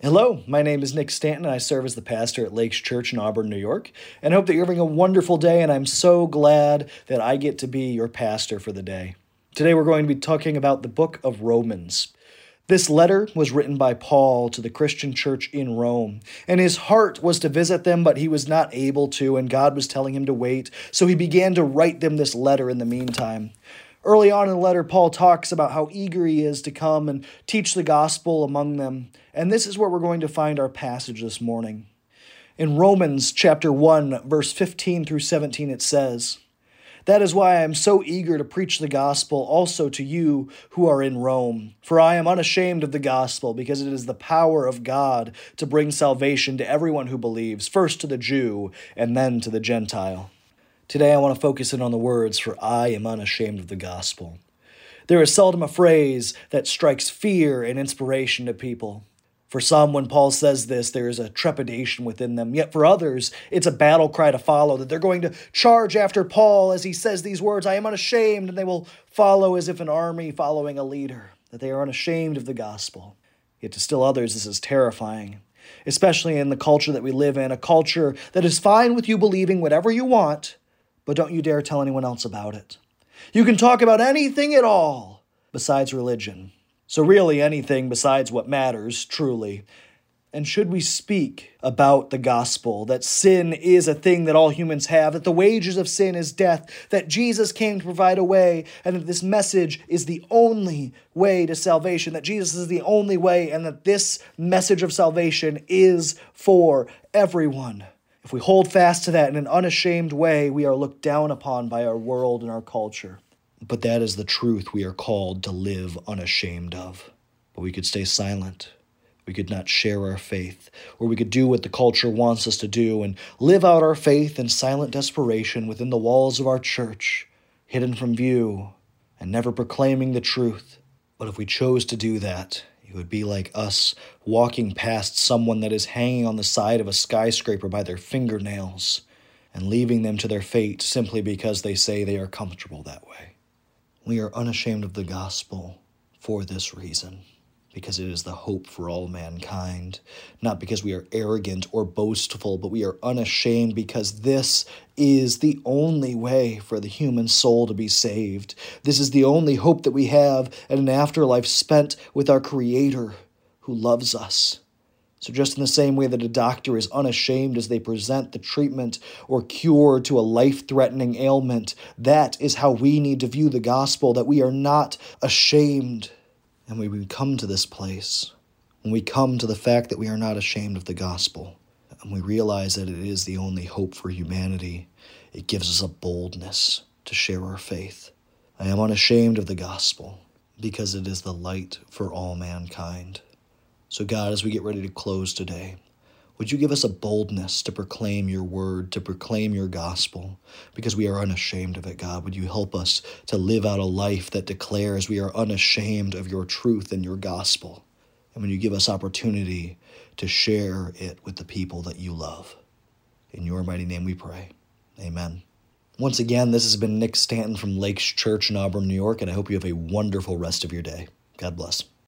Hello, my name is Nick Stanton, and I serve as the pastor at Lakes Church in Auburn, New York, and hope that you're having a wonderful day, and I'm so glad that I get to be your pastor for the day. Today we're going to be talking about the book of Romans. This letter was written by Paul to the Christian church in Rome, and his heart was to visit them, but he was not able to, and God was telling him to wait, so he began to write them this letter in the meantime. Early on in the letter, Paul talks about how eager he is to come and teach the gospel among them, and this is where we're going to find our passage this morning. In Romans chapter 1, verse 15 through 17, it says, "That is why I am so eager to preach the gospel also to you who are in Rome. For I am unashamed of the gospel, because it is the power of God to bring salvation to everyone who believes, first to the Jew and then to the Gentile." Today I want to focus in on the words, "For I am unashamed of the gospel." There is seldom a phrase that strikes fear and inspiration to people. For some, when Paul says this, there is a trepidation within them. Yet for others, it's a battle cry to follow, that they're going to charge after Paul as he says these words, "I am unashamed," and they will follow as if an army following a leader, that they are unashamed of the gospel. Yet to still others, this is terrifying, especially in the culture that we live in, a culture that is fine with you believing whatever you want, but don't you dare tell anyone else about it. You can talk about anything at all besides religion. So really anything besides what matters, truly. And should we speak about the gospel, that sin is a thing that all humans have, that the wages of sin is death, that Jesus came to provide a way, and that this message is the only way to salvation, that Jesus is the only way, and that this message of salvation is for everyone. If we hold fast to that in an unashamed way, we are looked down upon by our world and our culture. But that is the truth we are called to live unashamed of. But we could stay silent. We could not share our faith, or we could do what the culture wants us to do and live out our faith in silent desperation within the walls of our church, hidden from view and never proclaiming the truth. But if we chose to do that, it would be like us walking past someone that is hanging on the side of a skyscraper by their fingernails and leaving them to their fate simply because they say they are comfortable that way. We are unashamed of the gospel for this reason, because it is the hope for all mankind, not because we are arrogant or boastful, but we are unashamed because this is the only way for the human soul to be saved. This is the only hope that we have at an afterlife spent with our Creator who loves us. So just in the same way that a doctor is unashamed as they present the treatment or cure to a life-threatening ailment, that is how we need to view the gospel, that we are not ashamed. And when we come to this place, when we come to the fact that we are not ashamed of the gospel, and we realize that it is the only hope for humanity, it gives us a boldness to share our faith. I am unashamed of the gospel because it is the light for all mankind. So God, as we get ready to close today, would you give us a boldness to proclaim your word, to proclaim your gospel, because we are unashamed of it, God. Would you help us to live out a life that declares we are unashamed of your truth and your gospel? And when you give us opportunity to share it with the people that you love. In your mighty name we pray. Amen. Once again, this has been Nick Stanton from Lakes Church in Auburn, New York, and I hope you have a wonderful rest of your day. God bless.